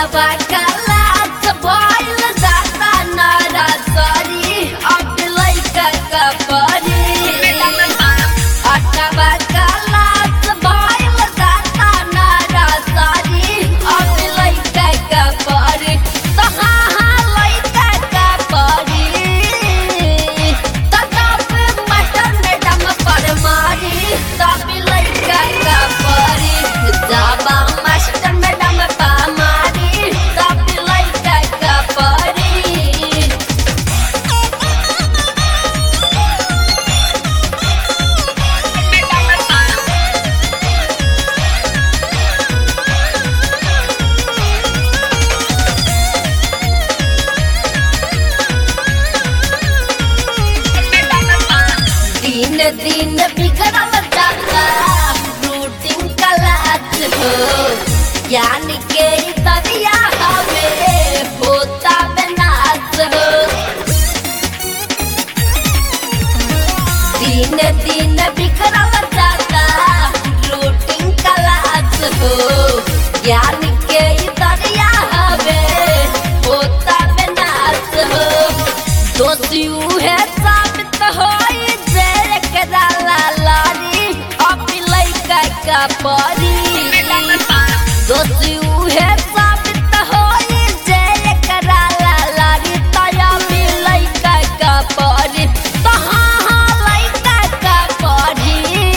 दिन बिगड़ल जाता रूटीन कलाच हो यानी के तरिया हवे होता बनाच हो दिन दिन बिगड़ल जाता रूटीन कलाच हो यानी के तरिया हवे होता बनाच हो दोषी है साबित हो परी दोषी है साबित हो जे कराला लारी तया मिलै का परी तहां लइका का परी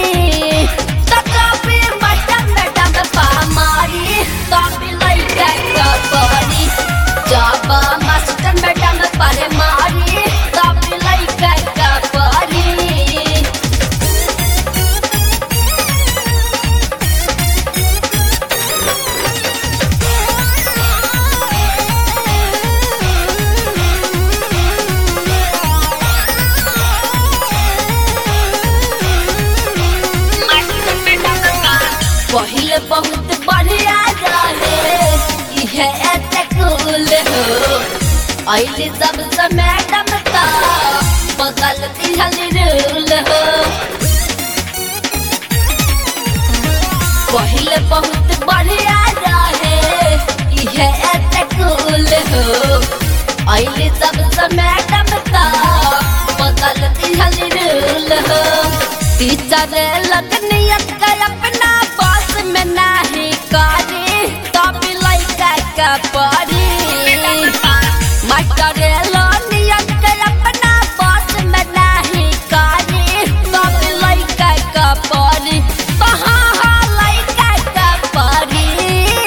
तकबी मटन डम पा मारी तबी लइका का परी जब मस्टन डम पर मारी तबी लइका का परी पहले बहुत बढ़िया रहे यह कूल हो अइले जब से मैडम ता बदल दिहल रूल हो पहले बहुत बढ़िया रहे यह कूल हो अइले जब से मैडम ता बदल दिहल रूल हो टीचर लगनियत का अपना में नहीं करी तभी लइका का परी मास्टर नियत के अपना बस में नहीं करी तभी लइका का परी कहाँ लइका का परी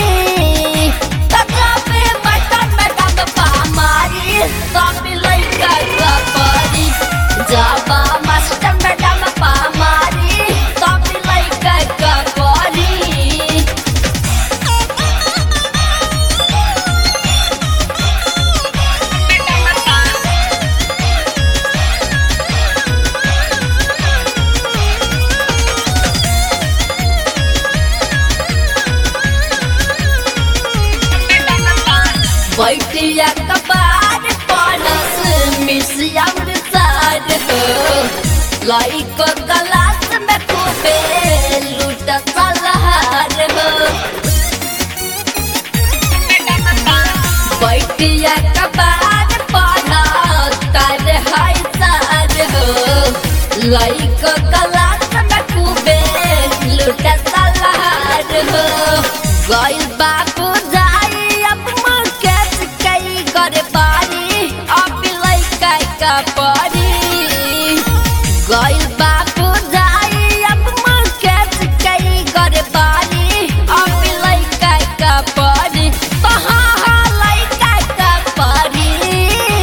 तभी बटन में दम पा मारी तभी लइका का परी जब मास्टर में दम पा मारी तभी लइका का परी बैठिया कबार पानस मिसिया सार हो लइको गलास में खूबे लूट सलहार हो बैठिया कबार पानस तार हाय सार हो लइको गलास में खूबे लूट सलहार हो गइल बाबू गइल बापू जाई अब मुकेश कई करे बारी अब लइका का परी कहाँ लइका का परी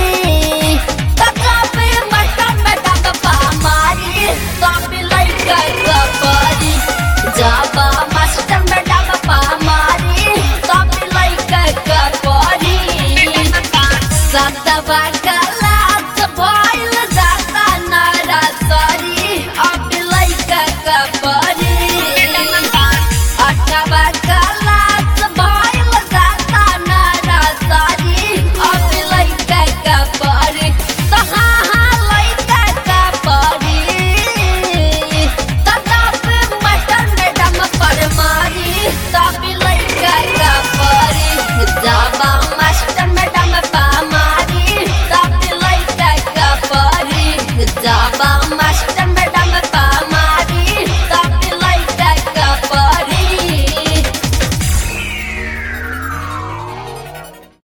तकबी मटन में दम पा मारी तबी लइका का परी जब मस्टन में दम पा मारी तबी लइका का परी सतवा